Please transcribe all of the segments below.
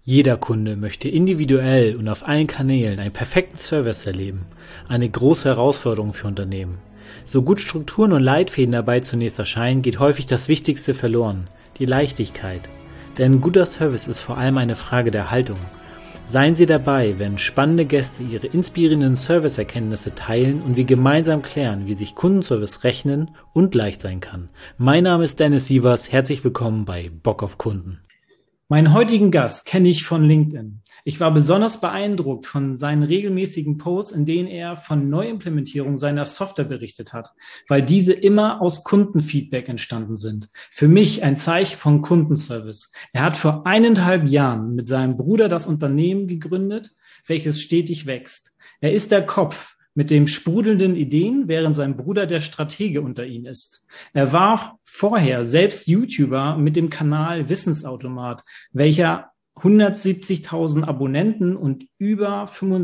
Jeder Kunde möchte individuell und auf allen Kanälen einen perfekten Service erleben. Eine große Herausforderung für Unternehmen. So gut Strukturen und Leitfäden dabei zunächst erscheinen, geht häufig das Wichtigste verloren, die Leichtigkeit. Denn guter Service ist vor allem eine Frage der Haltung. Seien Sie dabei, wenn spannende Gäste ihre inspirierenden Serviceerkenntnisse teilen und wir gemeinsam klären, wie sich Kundenservice rechnen und leicht sein kann. Mein Name ist Dennis Sievers, herzlich willkommen bei Bock auf Kunden. Meinen heutigen Gast kenne ich von LinkedIn. Ich war besonders beeindruckt von seinen regelmäßigen Posts, in denen er von Neuimplementierung seiner Software berichtet hat, weil diese immer aus Kundenfeedback entstanden sind. Für mich ein Zeichen von Kundenservice. Er hat vor 1,5 Jahren mit seinem Bruder das Unternehmen gegründet, welches stetig wächst. Er ist der Kopf mit den sprudelnden Ideen, während sein Bruder der Stratege unter ihnen ist. Er war vorher selbst YouTuber mit dem Kanal Wissensautomat, welcher 170.000 Abonnenten und über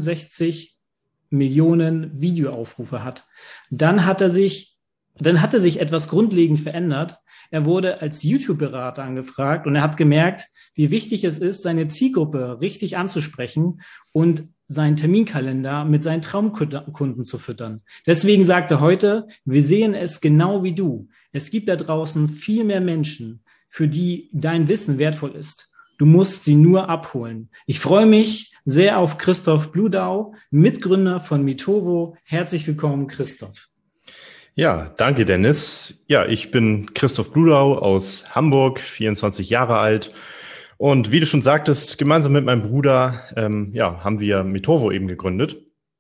65 Millionen Videoaufrufe hat. Dann hatte sich etwas grundlegend verändert. Er wurde als YouTube-Berater angefragt und er hat gemerkt, wie wichtig es ist, seine Zielgruppe richtig anzusprechen und seinen Terminkalender mit seinen Traumkunden zu füttern. Deswegen sagt er heute, wir sehen es genau wie du. Es gibt da draußen viel mehr Menschen, für die dein Wissen wertvoll ist. Du musst sie nur abholen. Ich freue mich sehr auf Christoph Bludau, Mitgründer von Mitovo. Herzlich willkommen, Christoph. Ja, danke, Dennis. Ja, ich bin Christoph Bludau aus Hamburg, 24 Jahre alt. Und wie du schon sagtest, gemeinsam mit meinem Bruder haben wir Mitovo eben gegründet.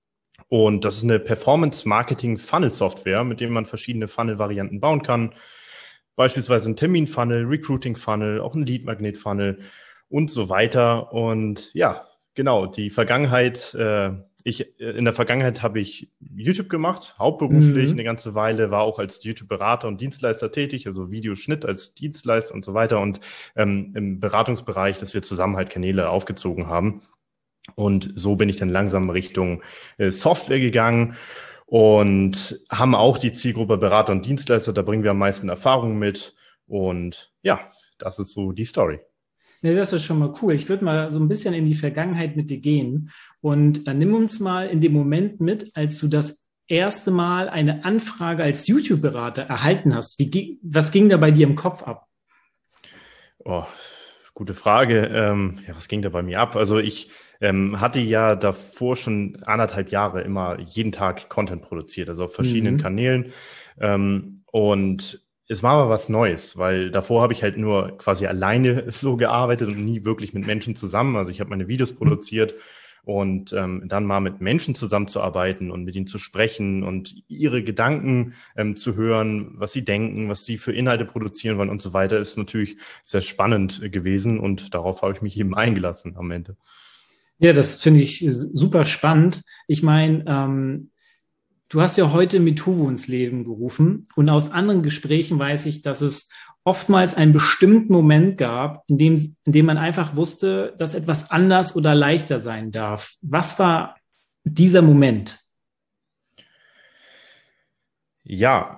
Und das ist eine Performance-Marketing-Funnel-Software, mit der man verschiedene Funnel-Varianten bauen kann. Beispielsweise ein Termin-Funnel, Recruiting-Funnel, auch ein Lead-Magnet-Funnel und so weiter. Und ja, genau, in der Vergangenheit habe ich YouTube gemacht, hauptberuflich eine ganze Weile, war auch als YouTube-Berater und Dienstleister tätig, also Videoschnitt als Dienstleister und so weiter und im Beratungsbereich, dass wir zusammen halt Kanäle aufgezogen haben. Und so bin ich dann langsam Richtung Software gegangen und haben auch die Zielgruppe Berater und Dienstleister, da bringen wir am meisten Erfahrung mit und ja, das ist so die Story. Ja, das ist schon mal cool. Ich würde mal so ein bisschen in die Vergangenheit mit dir gehen und nimm uns mal in dem Moment mit, als du das erste Mal eine Anfrage als YouTube-Berater erhalten hast. Was ging da bei dir im Kopf ab? Oh, gute Frage. Was ging da bei mir ab? Also ich hatte ja davor schon 1,5 Jahre immer jeden Tag Content produziert, also auf verschiedenen Kanälen und es war aber was Neues, weil davor habe ich halt nur quasi alleine so gearbeitet und nie wirklich mit Menschen zusammen. Also ich habe meine Videos produziert und dann mal mit Menschen zusammenzuarbeiten und mit ihnen zu sprechen und ihre Gedanken zu hören, was sie denken, was sie für Inhalte produzieren wollen und so weiter, ist natürlich sehr spannend gewesen und darauf habe ich mich eben eingelassen am Ende. Ja, das finde ich super spannend. Ich meine, du hast ja heute Mitovo ins Leben gerufen und aus anderen Gesprächen weiß ich, dass es oftmals einen bestimmten Moment gab, in dem man einfach wusste, dass etwas anders oder leichter sein darf. Was war dieser Moment? Ja,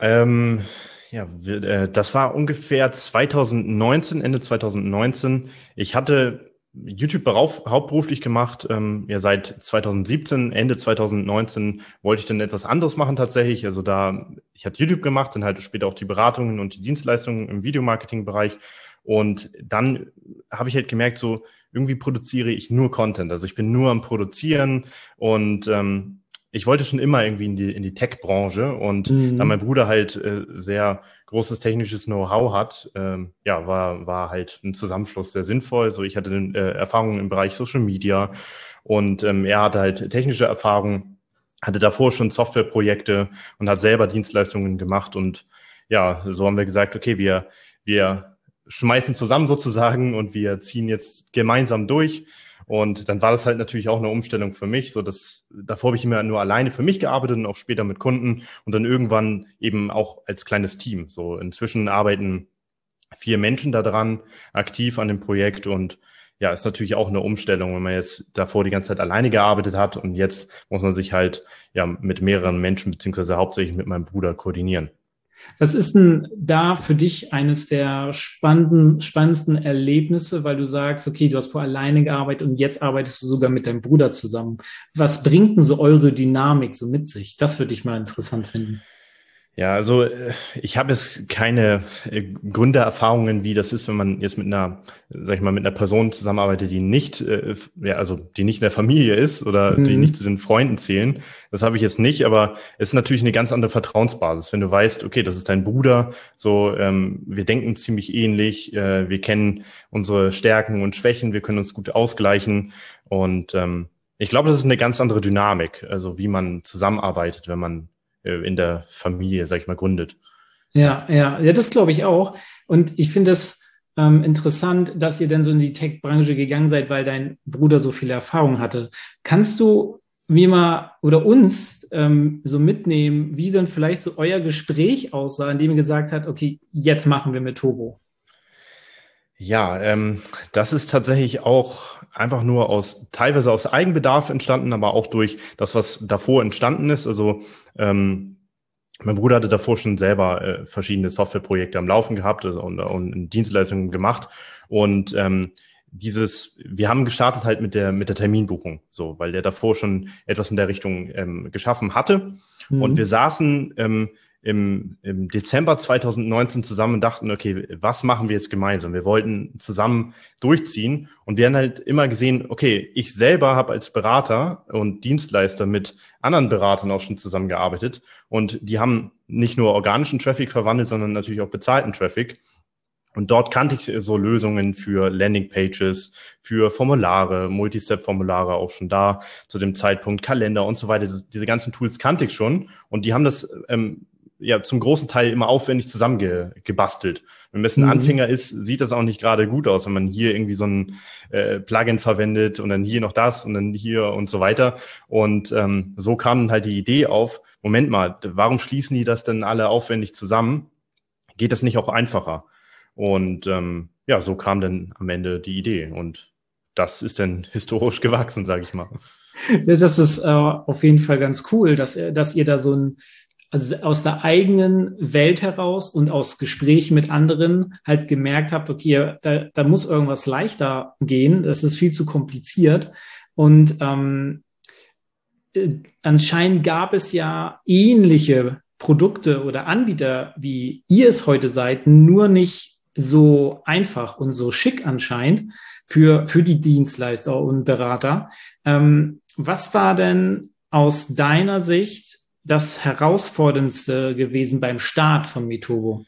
das war ungefähr 2019, Ende 2019. Ich hatte YouTube hauptberuflich gemacht. Seit 2017, Ende 2019 wollte ich dann etwas anderes machen tatsächlich. Also ich hatte YouTube gemacht, dann halt später auch die Beratungen und die Dienstleistungen im Videomarketing-Bereich. Und dann habe ich halt gemerkt, so irgendwie produziere ich nur Content. Also ich bin nur am Produzieren und ich wollte schon immer irgendwie in die Tech-Branche und da mein Bruder halt sehr großes technisches Know-how hat, war halt ein Zusammenschluss sehr sinnvoll. So, ich hatte Erfahrungen im Bereich Social Media und er hatte halt technische Erfahrung, hatte davor schon Softwareprojekte und hat selber Dienstleistungen gemacht und ja, so haben wir gesagt, okay, wir schmeißen zusammen sozusagen und wir ziehen jetzt gemeinsam durch. Und dann war das halt natürlich auch eine Umstellung für mich, so dass davor habe ich immer nur alleine für mich gearbeitet und auch später mit Kunden und dann irgendwann eben auch als kleines Team. So inzwischen arbeiten 4 Menschen da dran, aktiv an dem Projekt und ja, ist natürlich auch eine Umstellung, wenn man jetzt davor die ganze Zeit alleine gearbeitet hat und jetzt muss man sich halt ja mit mehreren Menschen beziehungsweise hauptsächlich mit meinem Bruder koordinieren. Was ist denn da für dich eines der spannendsten Erlebnisse, weil du sagst, okay, du hast vorher alleine gearbeitet und jetzt arbeitest du sogar mit deinem Bruder zusammen. Was bringt denn so eure Dynamik so mit sich? Das würde ich mal interessant finden. Ja, also ich habe jetzt keine Gründererfahrungen, wie das ist, wenn man jetzt mit einer, sag ich mal, mit einer Person zusammenarbeitet, die nicht, ja, also die nicht in der Familie ist oder die nicht zu den Freunden zählen. Das habe ich jetzt nicht, aber es ist natürlich eine ganz andere Vertrauensbasis, wenn du weißt, okay, das ist dein Bruder, so wir denken ziemlich ähnlich, wir kennen unsere Stärken und Schwächen, wir können uns gut ausgleichen und ich glaube, das ist eine ganz andere Dynamik, also wie man zusammenarbeitet, wenn man in der Familie, sag ich mal, gründet. Ja, das glaube ich auch. Und ich finde es interessant, dass ihr dann so in die Tech-Branche gegangen seid, weil dein Bruder so viel Erfahrung hatte. Kannst du mir mal oder uns so mitnehmen, wie dann vielleicht so euer Gespräch aussah, in dem ihr gesagt habt, okay, jetzt machen wir mit Turbo? Ja, das ist tatsächlich auch einfach nur teilweise aus Eigenbedarf entstanden, aber auch durch das, was davor entstanden ist. Also mein Bruder hatte davor schon selber verschiedene Softwareprojekte am Laufen gehabt, also, und Dienstleistungen gemacht. Und wir haben gestartet halt mit der Terminbuchung, so, weil der davor schon etwas in der Richtung geschaffen hatte. Und wir saßen im Dezember 2019 zusammen und dachten, okay, was machen wir jetzt gemeinsam? Wir wollten zusammen durchziehen und wir haben halt immer gesehen, okay, ich selber habe als Berater und Dienstleister mit anderen Beratern auch schon zusammengearbeitet und die haben nicht nur organischen Traffic verwandelt, sondern natürlich auch bezahlten Traffic. Und dort kannte ich so Lösungen für Landingpages, für Formulare, Multistep-Formulare auch schon da zu dem Zeitpunkt, Kalender und so weiter. Diese ganzen Tools kannte ich schon und die haben das ja zum großen Teil immer aufwendig zusammengebastelt. Wenn man ein Anfänger ist, sieht das auch nicht gerade gut aus, wenn man hier irgendwie so ein Plugin verwendet und dann hier noch das und dann hier und so weiter. Und so kam dann halt die Idee auf, Moment mal, warum schließen die das denn alle aufwendig zusammen? Geht das nicht auch einfacher? Und ja, so kam dann am Ende die Idee und das ist dann historisch gewachsen, sage ich mal. Das ist auf jeden Fall ganz cool, dass ihr da also aus der eigenen Welt heraus und aus Gesprächen mit anderen halt gemerkt habt, okay, da muss irgendwas leichter gehen, das ist viel zu kompliziert. Und anscheinend gab es ja ähnliche Produkte oder Anbieter, wie ihr es heute seid, nur nicht so einfach und so schick anscheinend für die Dienstleister und Berater. Was war denn aus deiner Sicht das Herausforderndste gewesen beim Start von Metovo?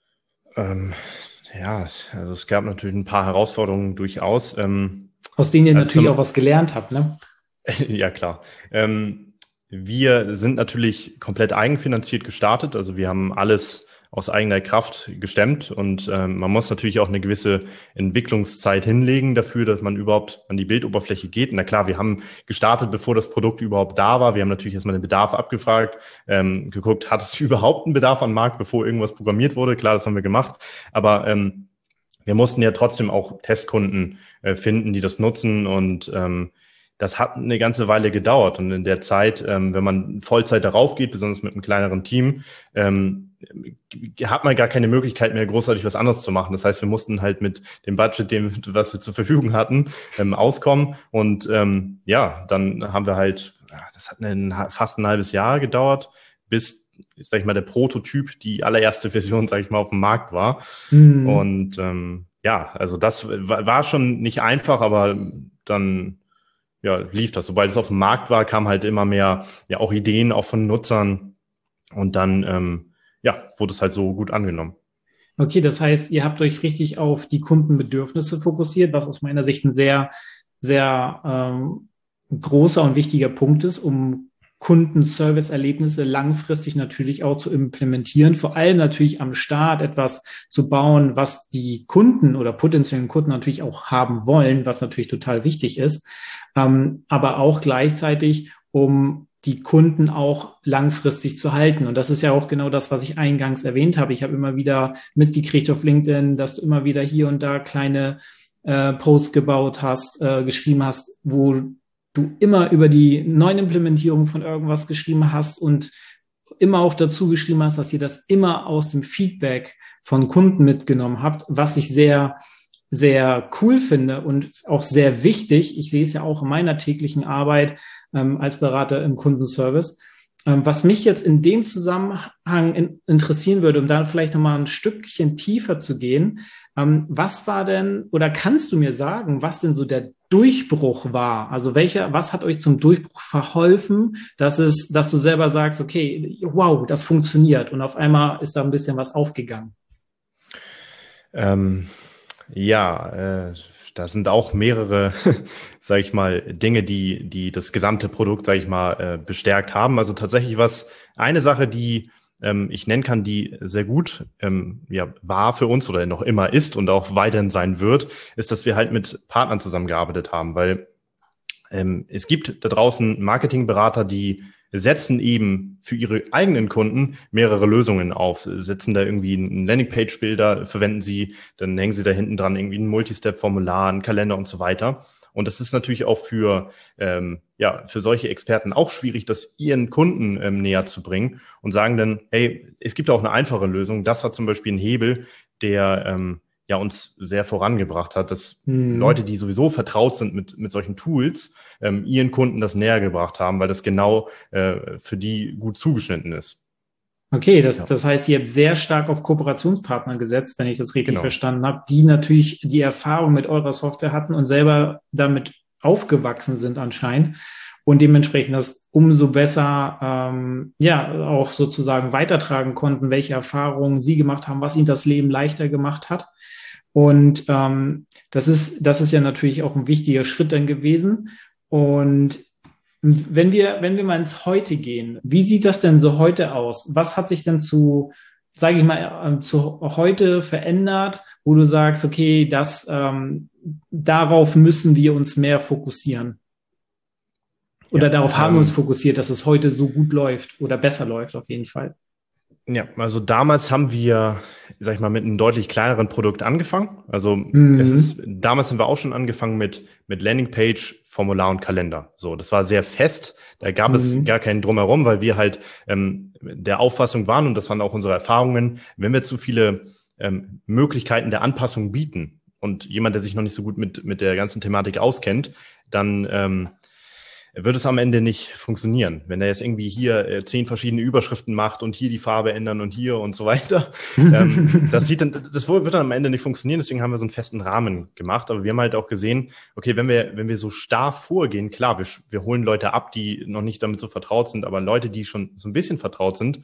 Ja, also es gab natürlich ein paar Herausforderungen durchaus. Aus denen ihr natürlich auch was gelernt habt, ne? Ja, klar. Wir sind natürlich komplett eigenfinanziert gestartet. Also wir haben alles aus eigener Kraft gestemmt und man muss natürlich auch eine gewisse Entwicklungszeit hinlegen dafür, dass man überhaupt an die Bildoberfläche geht. Na klar, wir haben gestartet, bevor das Produkt überhaupt da war. Wir haben natürlich erstmal den Bedarf abgefragt, geguckt, hat es überhaupt einen Bedarf am Markt, bevor irgendwas programmiert wurde? Klar, das haben wir gemacht, aber wir mussten ja trotzdem auch Testkunden finden, die das nutzen und das hat eine ganze Weile gedauert und in der Zeit, wenn man Vollzeit darauf geht, besonders mit einem kleineren Team, hat man gar keine Möglichkeit mehr, großartig was anderes zu machen. Das heißt, wir mussten halt mit dem Budget, was wir zur Verfügung hatten, auskommen. Und ja, dann haben wir halt, das hat fast ein halbes Jahr gedauert, bis, sag ich mal, der Prototyp, die allererste Version, sag ich mal, auf dem Markt war. Und ja, also das war schon nicht einfach, aber dann ja, lief das. Sobald es auf dem Markt war, kamen halt immer mehr, ja, auch Ideen auch von Nutzern und dann, ja, wurde es halt so gut angenommen. Okay, das heißt, ihr habt euch richtig auf die Kundenbedürfnisse fokussiert, was aus meiner Sicht ein sehr, sehr großer und wichtiger Punkt ist, um Kundenservice-Erlebnisse langfristig natürlich auch zu implementieren, vor allem natürlich am Start etwas zu bauen, was die Kunden oder potenziellen Kunden natürlich auch haben wollen, was natürlich total wichtig ist, aber auch gleichzeitig, um die Kunden auch langfristig zu halten. Und das ist ja auch genau das, was ich eingangs erwähnt habe. Ich habe immer wieder mitgekriegt auf LinkedIn, dass du immer wieder hier und da kleine Posts gebaut hast, geschrieben hast, wo du immer über die neuen Implementierungen von irgendwas geschrieben hast und immer auch dazu geschrieben hast, dass ihr das immer aus dem Feedback von Kunden mitgenommen habt, was ich sehr, sehr cool finde und auch sehr wichtig. Ich sehe es ja auch in meiner täglichen Arbeit als Berater im Kundenservice. Was mich jetzt in dem Zusammenhang interessieren würde, um da vielleicht nochmal ein Stückchen tiefer zu gehen, was war denn, oder kannst du mir sagen, was denn so der Durchbruch war? Also was hat euch zum Durchbruch verholfen, dass du selber sagst, okay, wow, das funktioniert und auf einmal ist da ein bisschen was aufgegangen? Da sind auch mehrere, sage ich mal, Dinge, die das gesamte Produkt, sage ich mal, bestärkt haben. Also tatsächlich eine Sache, die ich nennen kann, die sehr gut war für uns oder noch immer ist und auch weiterhin sein wird, ist, dass wir halt mit Partnern zusammengearbeitet haben, weil es gibt da draußen Marketingberater, die setzen eben für ihre eigenen Kunden mehrere Lösungen auf, setzen da irgendwie einen Landingpage-Bilder, verwenden sie, dann hängen sie da hinten dran irgendwie ein Multistep-Formular, einen Kalender und so weiter. Und das ist natürlich auch für solche Experten auch schwierig, das ihren Kunden näher zu bringen und sagen dann, hey, es gibt auch eine einfache Lösung. Das war zum Beispiel ein Hebel, der uns sehr vorangebracht hat, dass Leute, die sowieso vertraut sind mit solchen Tools, ihren Kunden das näher gebracht haben, weil das genau für die gut zugeschnitten ist. Okay, das heißt, ihr habt sehr stark auf Kooperationspartner gesetzt, wenn ich das richtig Genau. verstanden habe, die natürlich die Erfahrung mit eurer Software hatten und selber damit aufgewachsen sind anscheinend und dementsprechend das umso besser auch sozusagen weitertragen konnten, welche Erfahrungen sie gemacht haben, was ihnen das Leben leichter gemacht hat. Und das ist ja natürlich auch ein wichtiger Schritt dann gewesen. Und wenn wir mal ins Heute gehen, wie sieht das denn so heute aus? Was hat sich denn zu heute verändert, wo du sagst, okay, darauf müssen wir uns mehr fokussieren? Oder darauf haben wir uns fokussiert, dass es heute so gut läuft oder besser läuft auf jeden Fall. Ja, also damals haben wir, sag ich mal, mit einem deutlich kleineren Produkt angefangen. Also damals haben wir auch schon angefangen mit Landingpage, Formular und Kalender. So, das war sehr fest. Da gab es gar keinen Drumherum, weil wir halt der Auffassung waren, und das waren auch unsere Erfahrungen, wenn wir zu viele Möglichkeiten der Anpassung bieten und jemand, der sich noch nicht so gut mit der ganzen Thematik auskennt, dann wird es am Ende nicht funktionieren. Wenn er jetzt irgendwie hier 10 verschiedene Überschriften macht und hier die Farbe ändern und hier und so weiter, das wird dann am Ende nicht funktionieren. Deswegen haben wir so einen festen Rahmen gemacht. Aber wir haben halt auch gesehen, okay, wenn wir so starr vorgehen, klar, wir holen Leute ab, die noch nicht damit so vertraut sind, aber Leute, die schon so ein bisschen vertraut sind,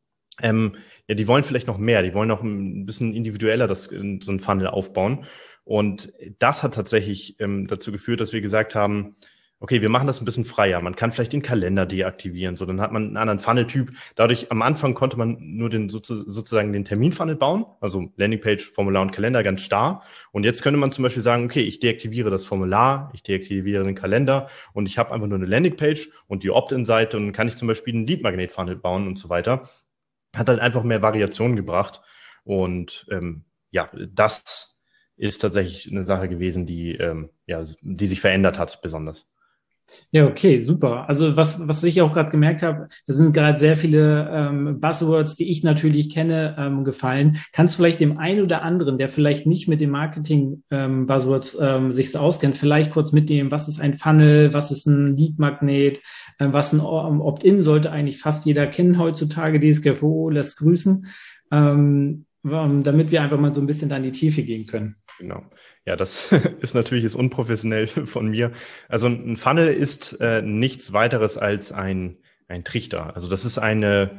die wollen vielleicht noch mehr. Die wollen noch ein bisschen individueller so ein Funnel aufbauen. Und das hat tatsächlich dazu geführt, dass wir gesagt haben, okay, wir machen das ein bisschen freier. Man kann vielleicht den Kalender deaktivieren, so dann hat man einen anderen Funnel-Typ. Dadurch am Anfang konnte man nur sozusagen den Termin-Funnel bauen, also Landingpage, Formular und Kalender ganz starr. Und jetzt könnte man zum Beispiel sagen, okay, ich deaktiviere das Formular, ich deaktiviere den Kalender und ich habe einfach nur eine Landingpage und die Opt-in-Seite und dann kann ich zum Beispiel einen Lead-Magnet-Funnel bauen und so weiter. Hat halt einfach mehr Variation gebracht und das ist tatsächlich eine Sache gewesen, die sich verändert hat besonders. Ja, okay, super. Also was ich auch gerade gemerkt habe, da sind gerade sehr viele Buzzwords, die ich natürlich kenne, gefallen. Kannst du vielleicht dem einen oder anderen, der vielleicht nicht mit dem Marketing-Buzzwords sich so auskennt, vielleicht kurz mitnehmen, was ist ein Funnel, was ist ein Lead-Magnet, was ein Opt-in sollte eigentlich fast jeder kennen heutzutage, DSGVO lässt grüßen, damit wir einfach mal so ein bisschen da in die Tiefe gehen können. Genau. Ja, das ist natürlich unprofessionell von mir. Also ein Funnel ist nichts weiteres als ein Trichter. Also das ist eine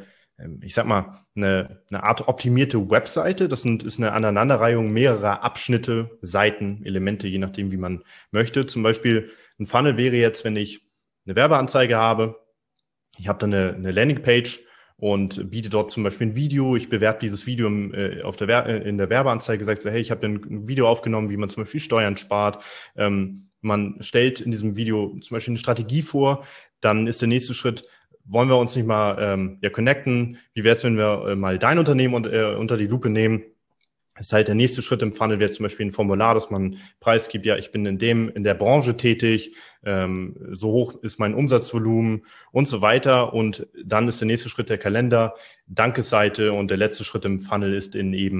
Art optimierte Webseite. Das ist eine Aneinanderreihung mehrerer Abschnitte, Seiten, Elemente, je nachdem, wie man möchte. Zum Beispiel ein Funnel wäre jetzt, wenn ich eine Werbeanzeige habe, ich habe dann eine Landingpage und biete dort zum Beispiel ein Video. Ich bewerbe dieses Video in der Werbeanzeige, sagt so, hey, ich habe ein Video aufgenommen, wie man zum Beispiel Steuern spart. Man stellt in diesem Video zum Beispiel eine Strategie vor. Dann ist der nächste Schritt, wollen wir uns nicht mal connecten? Wie wäre es, wenn wir mal dein Unternehmen unter die Lupe nehmen? Das ist halt der nächste Schritt im Funnel, wäre zum Beispiel ein Formular, dass man preisgibt, ja, ich bin in der Branche tätig, so hoch ist mein Umsatzvolumen und so weiter. Und dann ist der nächste Schritt der Kalender, Dankesseite, und der letzte Schritt im Funnel ist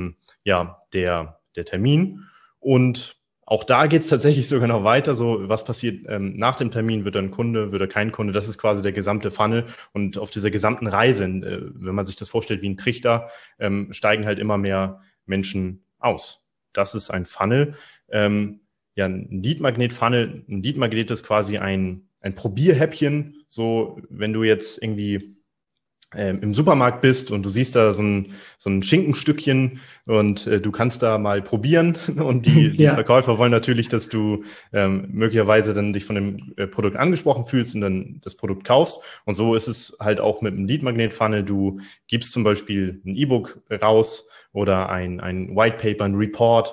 der Termin. Und auch da geht es tatsächlich sogar noch weiter. So, was passiert nach dem Termin? Wird er ein Kunde, wird er kein Kunde? Das ist quasi der gesamte Funnel. Und auf dieser gesamten Reise, wenn man sich das vorstellt wie ein Trichter, steigen halt immer mehr Menschen aus. Das ist ein Funnel. Ein Lead-Magnet-Funnel. Ein Lead-Magnet ist quasi ein Probierhäppchen. So, wenn du jetzt irgendwie im Supermarkt bist und du siehst da so ein Schinkenstückchen und du kannst da mal probieren, und die Verkäufer wollen natürlich, dass du möglicherweise dann dich von dem Produkt angesprochen fühlst und dann das Produkt kaufst. Und so ist es halt auch mit dem Lead-Magnet-Funnel. Du gibst zum Beispiel ein E-Book raus oder ein White Paper, ein Report,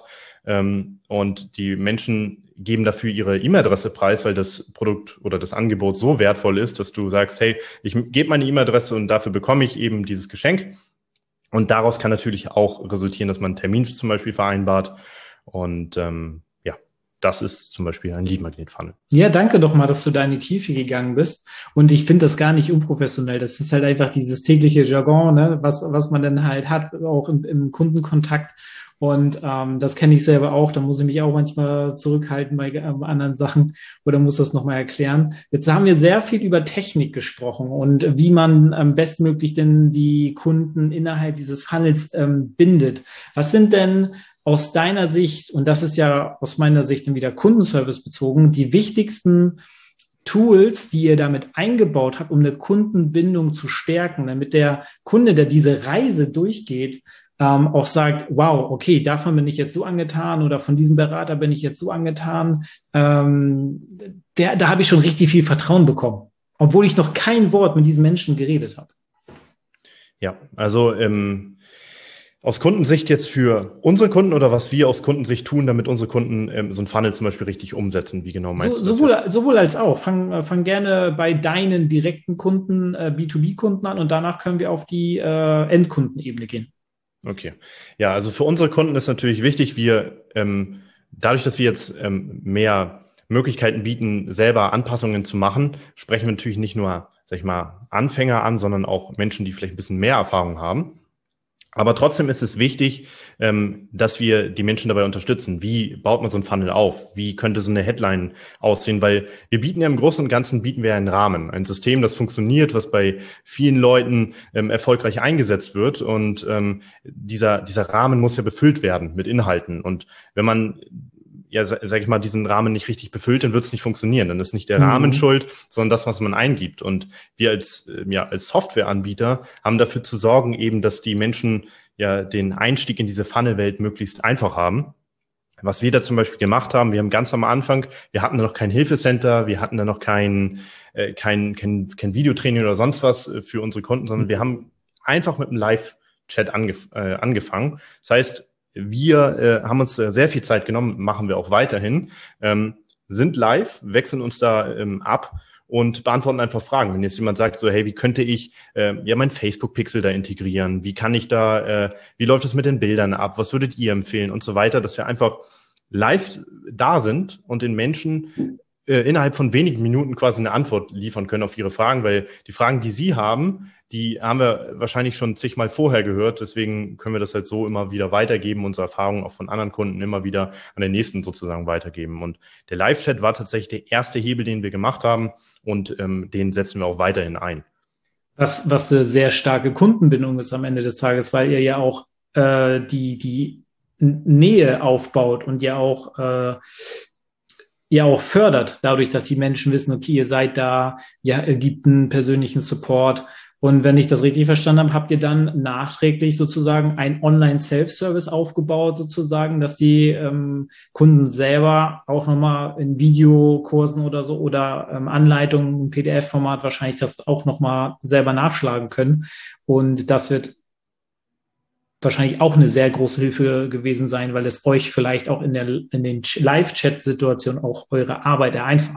und die Menschen geben dafür ihre E-Mail-Adresse preis, weil das Produkt oder das Angebot so wertvoll ist, dass du sagst, hey, ich gebe meine E-Mail-Adresse und dafür bekomme ich eben dieses Geschenk. Und daraus kann natürlich auch resultieren, dass man einen Termin zum Beispiel vereinbart. Und das ist zum Beispiel ein Lead-Magnet-Funnel. Ja, danke doch mal, dass du da in die Tiefe gegangen bist. Und ich finde das gar nicht unprofessionell. Das ist halt einfach dieses tägliche Jargon, ne, was man dann halt hat, auch im Kundenkontakt. Und das kenne ich selber auch. Da muss ich mich auch manchmal zurückhalten bei anderen Sachen oder muss das nochmal erklären. Jetzt haben wir sehr viel über Technik gesprochen und wie man bestmöglich denn die Kunden innerhalb dieses Funnels bindet. Was sind denn aus deiner Sicht, und das ist ja aus meiner Sicht dann wieder Kundenservice bezogen, die wichtigsten Tools, die ihr damit eingebaut habt, um eine Kundenbindung zu stärken, damit der Kunde, der diese Reise durchgeht, auch sagt, wow, okay, davon bin ich jetzt so angetan oder von diesem Berater bin ich jetzt so angetan. Da habe ich schon richtig viel Vertrauen bekommen, obwohl ich noch kein Wort mit diesen Menschen geredet habe. Ja, also aus Kundensicht jetzt für unsere Kunden oder was wir aus Kundensicht tun, damit unsere Kunden so ein Funnel zum Beispiel richtig umsetzen? Wie genau meinst du das? Sowohl als auch. Fang gerne bei deinen direkten Kunden, B2B-Kunden an, und danach können wir auf die Endkundenebene gehen. Okay. Ja, also für unsere Kunden ist natürlich wichtig, dadurch, dass wir jetzt mehr Möglichkeiten bieten, selber Anpassungen zu machen, sprechen wir natürlich nicht nur, sag ich mal, Anfänger an, sondern auch Menschen, die vielleicht ein bisschen mehr Erfahrung haben. Aber trotzdem ist es wichtig, dass wir die Menschen dabei unterstützen. Wie baut man so ein Funnel auf? Wie könnte so eine Headline aussehen? Weil wir bieten ja im Großen und Ganzen einen Rahmen, ein System, das funktioniert, was bei vielen Leuten erfolgreich eingesetzt wird. Und dieser Rahmen muss ja befüllt werden mit Inhalten. Und wenn man sag ich mal, diesen Rahmen nicht richtig befüllt, dann wird es nicht funktionieren. Dann ist nicht der Rahmen schuld, sondern das, was man eingibt. Und wir als Softwareanbieter haben dafür zu sorgen, eben, dass die Menschen den Einstieg in diese Funnel-Welt möglichst einfach haben. Was wir da zum Beispiel gemacht haben, wir haben ganz am Anfang, wir hatten da noch kein Hilfecenter, wir hatten da noch kein Videotraining oder sonst was für unsere Kunden, sondern wir haben einfach mit einem Live-Chat angefangen. Das heißt, wir haben uns sehr viel Zeit genommen, machen wir auch weiterhin, sind live, wechseln uns da ab und beantworten einfach Fragen. Wenn jetzt jemand sagt so, hey, wie könnte ich mein Facebook-Pixel da integrieren? Wie kann ich da, wie läuft es mit den Bildern ab? Was würdet ihr empfehlen und so weiter, dass wir einfach live da sind und den Menschen innerhalb von wenigen Minuten quasi eine Antwort liefern können auf ihre Fragen, weil die Fragen, die sie haben, die haben wir wahrscheinlich schon zigmal vorher gehört. Deswegen können wir das halt so immer wieder weitergeben, unsere Erfahrungen auch von anderen Kunden immer wieder an den nächsten sozusagen weitergeben. Und der Live-Chat war tatsächlich der erste Hebel, den wir gemacht haben, und den setzen wir auch weiterhin ein. Was eine sehr starke Kundenbindung ist am Ende des Tages, weil ihr ja auch die Nähe aufbaut und ja auch fördert, dadurch, dass die Menschen wissen, okay, ihr seid da, ihr gibt einen persönlichen Support. Und wenn ich das richtig verstanden habe, habt ihr dann nachträglich sozusagen ein Online-Self-Service aufgebaut, sozusagen, dass die Kunden selber auch nochmal in Videokursen oder so oder Anleitungen im PDF-Format wahrscheinlich das auch nochmal selber nachschlagen können. Und das wird wahrscheinlich auch eine sehr große Hilfe gewesen sein, weil es euch vielleicht auch in den Live-Chat-Situationen auch eure Arbeit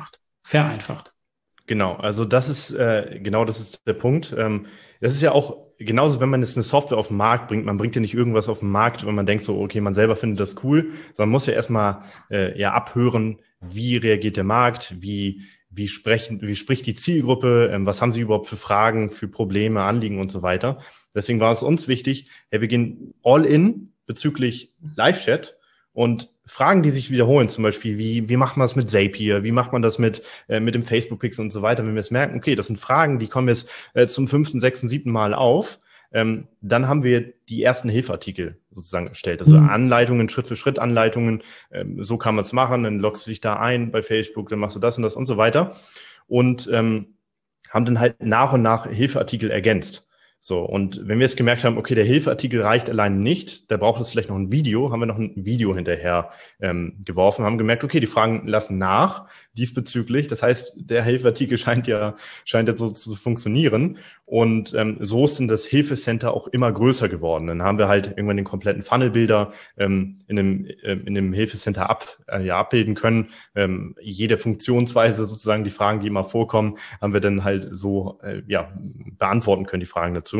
vereinfacht. Genau, also das ist der Punkt. Das ist ja auch genauso, wenn man jetzt eine Software auf den Markt bringt, man bringt ja nicht irgendwas auf den Markt, wenn man denkt so, okay, man selber findet das cool, sondern muss ja erstmal abhören, wie reagiert der Markt, wie spricht die Zielgruppe, was haben sie überhaupt für Fragen, für Probleme, Anliegen und so weiter. Deswegen war es uns wichtig, wir gehen all in bezüglich Live-Chat und Fragen, die sich wiederholen, zum Beispiel, wie macht man das mit Zapier, wie macht man das mit dem Facebook-Pixel und so weiter, wenn wir jetzt merken, okay, das sind Fragen, die kommen jetzt zum 5., 6., 7. Mal auf, dann haben wir die ersten Hilfeartikel sozusagen erstellt, also Anleitungen, Schritt-für-Schritt-Anleitungen, so kann man es machen, dann loggst du dich da ein bei Facebook, dann machst du das und so weiter und haben dann halt nach und nach Hilfeartikel ergänzt. So, und wenn wir jetzt gemerkt haben, okay, der Hilfeartikel reicht allein nicht, da braucht es vielleicht noch ein Video, haben wir noch ein Video hinterher geworfen, haben gemerkt, okay, die Fragen lassen nach diesbezüglich. Das heißt, der Hilfeartikel scheint jetzt so zu funktionieren. Und so ist dann das Hilfecenter auch immer größer geworden. Dann haben wir halt irgendwann den kompletten Funnelbilder in dem Hilfecenter abbilden können. Jede Funktionsweise sozusagen, die Fragen, die immer vorkommen, haben wir dann halt so beantworten können, die Fragen dazu.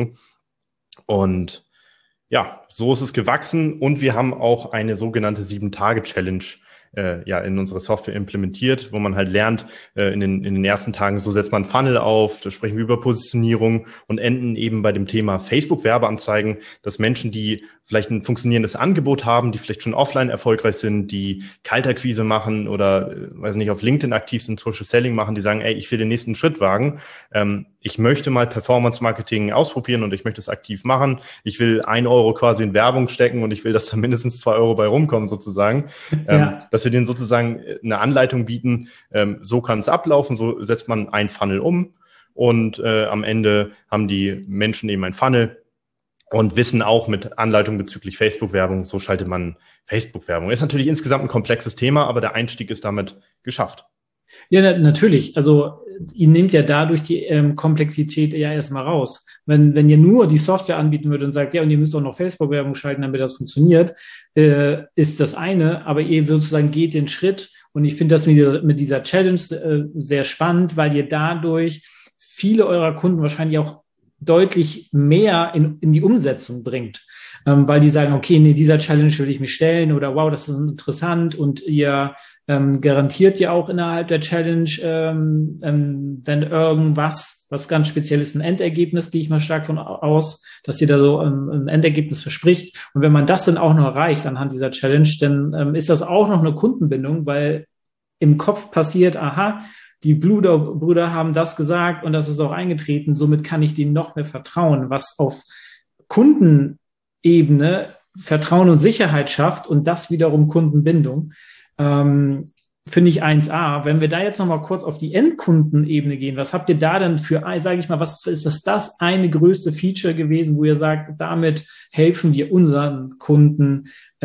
Und ja, so ist es gewachsen und wir haben auch eine sogenannte 7-Tage-Challenge in unsere Software implementiert, wo man halt lernt, in den ersten Tagen, so setzt man Funnel auf, da sprechen wir über Positionierung und enden eben bei dem Thema Facebook-Werbeanzeigen, dass Menschen, die vielleicht ein funktionierendes Angebot haben, die vielleicht schon offline erfolgreich sind, die Kaltakquise machen oder, weiß nicht, auf LinkedIn aktiv sind, Social Selling machen, die sagen, ey, ich will den nächsten Schritt wagen, ich möchte mal Performance-Marketing ausprobieren und ich möchte es aktiv machen, ich will 1 Euro quasi in Werbung stecken und ich will, dass da mindestens 2 Euro bei rumkommen sozusagen, dass wir denen sozusagen eine Anleitung bieten, so kann es ablaufen, so setzt man ein Funnel um und am Ende haben die Menschen eben ein Funnel und wissen auch mit Anleitung bezüglich Facebook-Werbung, so schaltet man Facebook-Werbung. Ist natürlich insgesamt ein komplexes Thema, aber der Einstieg ist damit geschafft. Ja, natürlich. Also ihr nehmt ja dadurch die Komplexität ja erstmal raus. Wenn ihr nur die Software anbieten würdet und sagt, ja, und ihr müsst auch noch Facebook-Werbung schalten, damit das funktioniert, ist das eine, aber ihr sozusagen geht den Schritt und ich finde das mit dieser Challenge sehr spannend, weil ihr dadurch viele eurer Kunden wahrscheinlich auch deutlich mehr in die Umsetzung bringt, weil die sagen, okay, nee, dieser Challenge will ich mich stellen oder wow, das ist interessant und ihr garantiert ja auch innerhalb der Challenge dann irgendwas, was ganz speziell ist, ein Endergebnis, gehe ich mal stark von aus, dass ihr da so ein Endergebnis verspricht. Und wenn man das dann auch noch erreicht anhand dieser Challenge, dann ist das auch noch eine Kundenbindung, weil im Kopf passiert, aha, die Brüder haben das gesagt und das ist auch eingetreten, somit kann ich denen noch mehr vertrauen, was auf Kundenebene Vertrauen und Sicherheit schafft und das wiederum Kundenbindung. Finde ich 1A. Wenn wir da jetzt nochmal kurz auf die Endkundenebene gehen, was habt ihr da denn für, sage ich mal, was ist das eine größte Feature gewesen, wo ihr sagt, damit helfen wir unseren Kunden,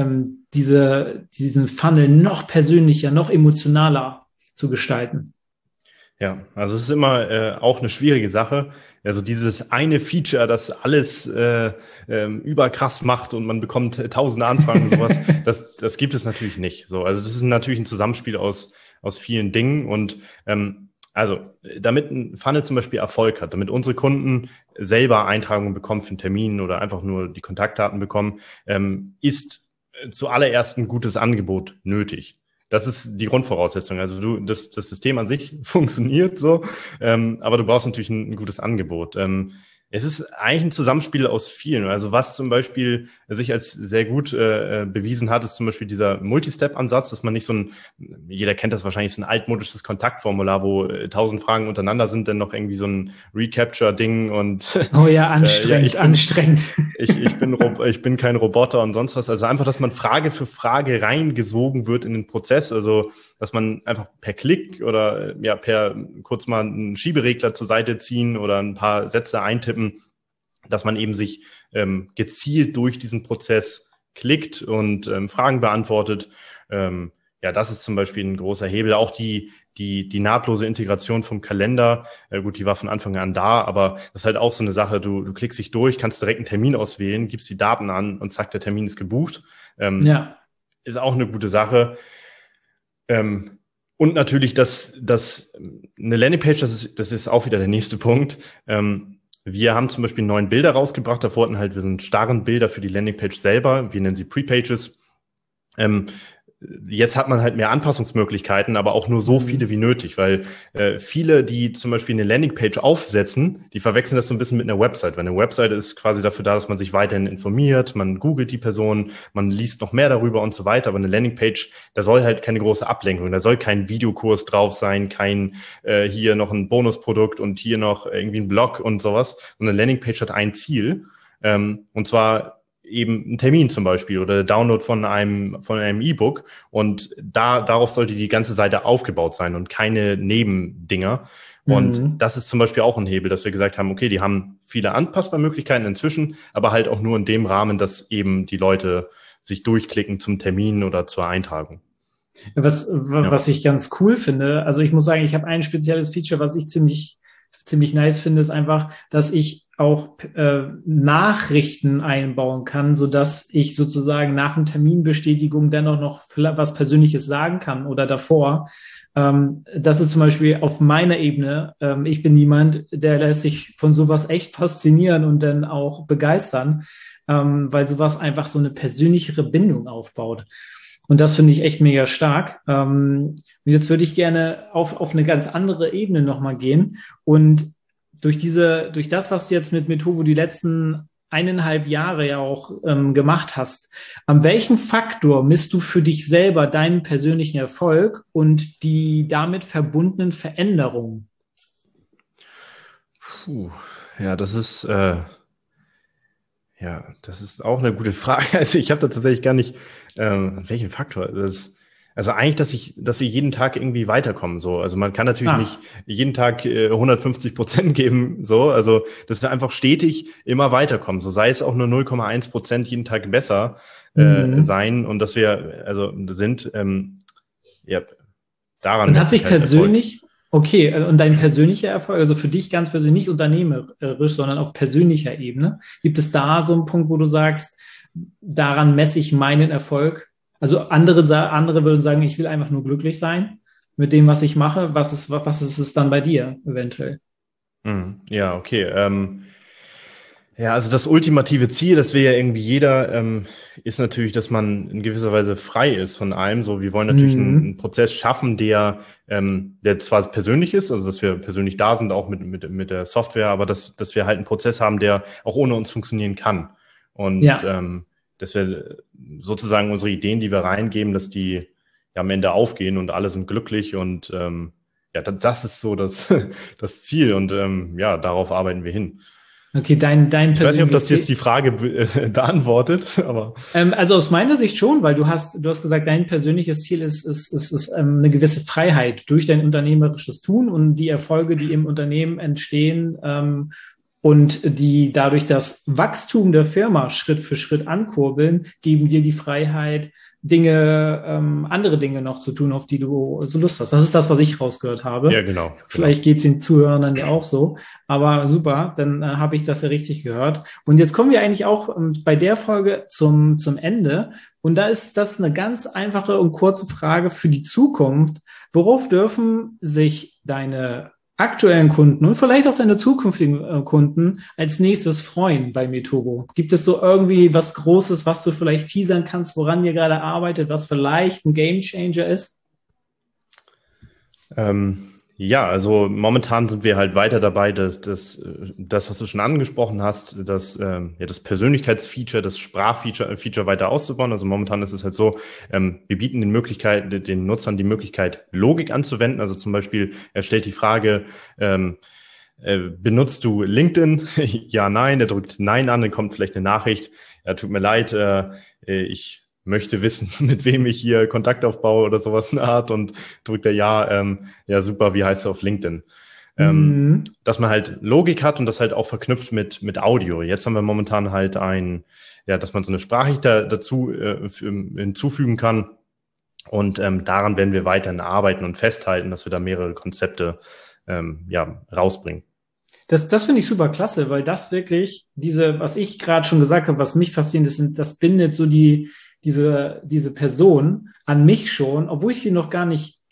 diesen Funnel noch persönlicher, noch emotionaler zu gestalten? Ja, also es ist immer auch eine schwierige Sache. Also dieses eine Feature, das alles überkrass macht und man bekommt tausende Anfragen und sowas, das gibt es natürlich nicht. So, also das ist natürlich ein Zusammenspiel aus vielen Dingen und also damit ein Funnel zum Beispiel Erfolg hat, damit unsere Kunden selber Eintragungen bekommen für einen Termin oder einfach nur die Kontaktdaten bekommen, ist zuallererst ein gutes Angebot nötig. Das ist die Grundvoraussetzung. Also das System an sich funktioniert so, aber du brauchst natürlich ein gutes Angebot. Es ist eigentlich ein Zusammenspiel aus vielen. Also was zum Beispiel sich als sehr gut bewiesen hat, ist zum Beispiel dieser Multi-Step-Ansatz, dass man nicht jeder kennt das wahrscheinlich, so ein altmodisches Kontaktformular, wo 1000 Fragen untereinander sind, dann noch irgendwie so ein Recapture-Ding und oh ja, anstrengend, anstrengend. Ich bin kein Roboter und sonst was. Also einfach, dass man Frage für Frage reingesogen wird in den Prozess. Also, dass man einfach per Klick oder per kurz mal einen Schieberegler zur Seite ziehen oder ein paar Sätze eintippen, dass man eben sich gezielt durch diesen Prozess klickt und Fragen beantwortet. Das ist zum Beispiel ein großer Hebel. Auch die nahtlose Integration vom Kalender, gut, die war von Anfang an da, aber das ist halt auch so eine Sache, du klickst dich durch, kannst direkt einen Termin auswählen, gibst die Daten an und zack, der Termin ist gebucht. Ist auch eine gute Sache. Und natürlich, dass eine Landingpage, das ist auch wieder der nächste Punkt, wir haben zum Beispiel 9 Bilder rausgebracht. Davor hatten halt wir sind starren Bilder für die Landingpage selber. Wir nennen sie Pre-Pages. Jetzt hat man halt mehr Anpassungsmöglichkeiten, aber auch nur so viele wie nötig, weil viele, die zum Beispiel eine Landingpage aufsetzen, die verwechseln das so ein bisschen mit einer Website. Weil eine Website ist quasi dafür da, dass man sich weiterhin informiert, man googelt die Person, man liest noch mehr darüber und so weiter. Aber eine Landingpage, da soll halt keine große Ablenkung, da soll kein Videokurs drauf sein, kein hier noch ein Bonusprodukt und hier noch irgendwie ein Blog und sowas. Und eine Landingpage hat ein Ziel, und zwar eben ein Termin zum Beispiel oder der Download von einem E-Book, und darauf sollte die ganze Seite aufgebaut sein und keine Nebendinger. Und das ist zum Beispiel auch ein Hebel, dass wir gesagt haben, okay, die haben viele Anpassbarmöglichkeiten inzwischen, aber halt auch nur in dem Rahmen, dass eben die Leute sich durchklicken zum Termin oder zur Eintragung. Was ich ganz cool finde, also ich muss sagen, ich habe ein spezielles Feature, was ich ziemlich nice finde, ist einfach, dass ich auch Nachrichten einbauen kann, so dass ich sozusagen nach dem Terminbestätigung dennoch noch was Persönliches sagen kann oder davor. Das ist zum Beispiel auf meiner Ebene. Ich bin niemand, der lässt sich von sowas echt faszinieren und dann auch begeistern, weil sowas einfach so eine persönlichere Bindung aufbaut. Und das finde ich echt mega stark. Und jetzt würde ich gerne auf eine ganz andere Ebene nochmal gehen. Und durch das, was du jetzt mit Metovo die letzten 1,5 Jahre ja auch gemacht hast, an welchem Faktor misst du für dich selber deinen persönlichen Erfolg und die damit verbundenen Veränderungen? Ja, das ist auch eine gute Frage. Also ich habe da tatsächlich gar nicht, welchen Faktor. Also eigentlich, dass wir jeden Tag irgendwie weiterkommen. So, also man kann natürlich nicht jeden Tag 150% geben. So, also dass wir einfach stetig immer weiterkommen. So sei es auch nur 0,1% jeden Tag besser sein, und dass wir sind. Daran. Und hat sich halt persönlich Okay, und dein persönlicher Erfolg, also für dich ganz persönlich, nicht unternehmerisch, sondern auf persönlicher Ebene, gibt es da so einen Punkt, wo du sagst, daran messe ich meinen Erfolg? Also andere würden sagen, ich will einfach nur glücklich sein mit dem, was ich mache. Was ist es dann bei dir eventuell? Ja, okay. Also das ultimative Ziel, das will ja irgendwie jeder, ist natürlich, dass man in gewisser Weise frei ist von allem. So, wir wollen natürlich einen Prozess schaffen, der zwar persönlich ist, also dass wir persönlich da sind, auch mit der Software, aber dass wir halt einen Prozess haben, der auch ohne uns funktionieren kann. Und dass wir sozusagen unsere Ideen, die wir reingeben, dass die am Ende aufgehen und alle sind glücklich, und das ist so das Ziel, und darauf arbeiten wir hin. Okay, dein Ich weiß nicht, ob das jetzt die Frage beantwortet, aber also aus meiner Sicht schon, weil du hast gesagt, dein persönliches Ziel ist eine gewisse Freiheit durch dein unternehmerisches Tun und die Erfolge, die im Unternehmen entstehen, und die dadurch das Wachstum der Firma Schritt für Schritt ankurbeln, geben dir die Freiheit, andere Dinge noch zu tun, auf die du so Lust hast. Das ist das, was ich rausgehört habe. Ja, genau. Vielleicht geht's den Zuhörern dann ja auch so. Aber super, dann habe ich das ja richtig gehört. Und jetzt kommen wir eigentlich auch bei der Folge zum Ende. Und da ist das eine ganz einfache und kurze Frage für die Zukunft. Worauf dürfen sich deine aktuellen Kunden und vielleicht auch deine zukünftigen Kunden als nächstes freuen bei Metovo? Gibt es so irgendwie was Großes, was du vielleicht teasern kannst, woran ihr gerade arbeitet, was vielleicht ein Gamechanger ist? Also momentan sind wir halt weiter dabei, das, was du schon angesprochen hast, das Persönlichkeitsfeature, das Sprachfeature weiter auszubauen. Also momentan ist es halt so, wir bieten den Nutzern die Möglichkeit, Logik anzuwenden. Also zum Beispiel, er stellt die Frage, benutzt du LinkedIn? Ja, nein. Er drückt Nein an, dann kommt vielleicht eine Nachricht. Ja, tut mir leid, ich möchte wissen, mit wem ich hier Kontakt aufbaue oder sowas in der Art, und drückt er ja super, wie heißt du auf LinkedIn? Dass man halt Logik hat und das halt auch verknüpft mit Audio. Jetzt haben wir momentan halt dass man so eine Sprachrichtung dazu hinzufügen kann, und daran werden wir weiterhin arbeiten und festhalten, dass wir da mehrere Konzepte rausbringen. Das finde ich super klasse, weil das wirklich was ich gerade schon gesagt habe, was mich fasziniert, das bindet so diese Person an mich schon, obwohl ich sie noch gar nicht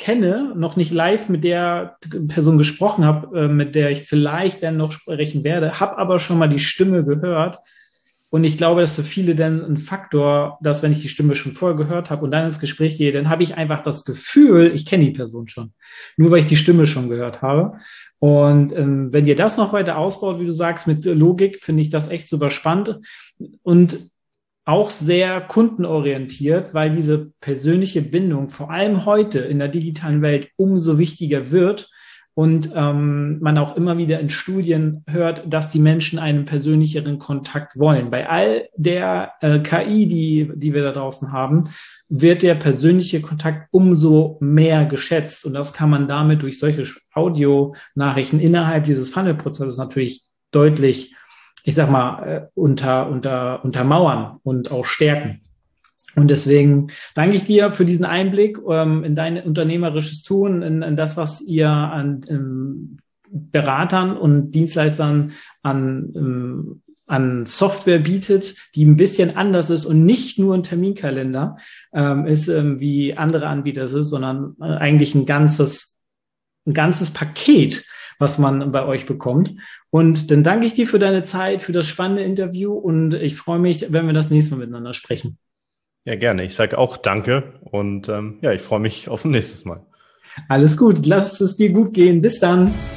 kenne, noch nicht live mit der Person gesprochen habe, mit der ich vielleicht dann noch sprechen werde, habe aber schon mal die Stimme gehört. Und ich glaube, das ist für viele dann ein Faktor, dass wenn ich die Stimme schon vorher gehört habe und dann ins Gespräch gehe, dann habe ich einfach das Gefühl, ich kenne die Person schon. Nur weil ich die Stimme schon gehört habe. Und wenn ihr das noch weiter ausbaut, wie du sagst, mit Logik, finde ich das echt super spannend und auch sehr kundenorientiert, weil diese persönliche Bindung vor allem heute in der digitalen Welt umso wichtiger wird. Und man auch immer wieder in Studien hört, dass die Menschen einen persönlicheren Kontakt wollen. Bei all der KI, die wir da draußen haben, wird der persönliche Kontakt umso mehr geschätzt. Und das kann man damit durch solche Audionachrichten innerhalb dieses Funnel-Prozesses natürlich deutlich, ich sag mal, untermauern und auch stärken. Und deswegen danke ich dir für diesen Einblick in dein unternehmerisches Tun, in das, was ihr an Beratern und Dienstleistern an Software bietet, die ein bisschen anders ist und nicht nur ein Terminkalender ist, wie andere Anbieter es ist, sondern eigentlich ein ganzes Paket, was man bei euch bekommt. Und dann danke ich dir für deine Zeit, für das spannende Interview und ich freue mich, wenn wir das nächste Mal miteinander sprechen. Ja, gerne. Ich sage auch danke und ich freue mich auf ein nächstes Mal. Alles gut. Lass es dir gut gehen. Bis dann.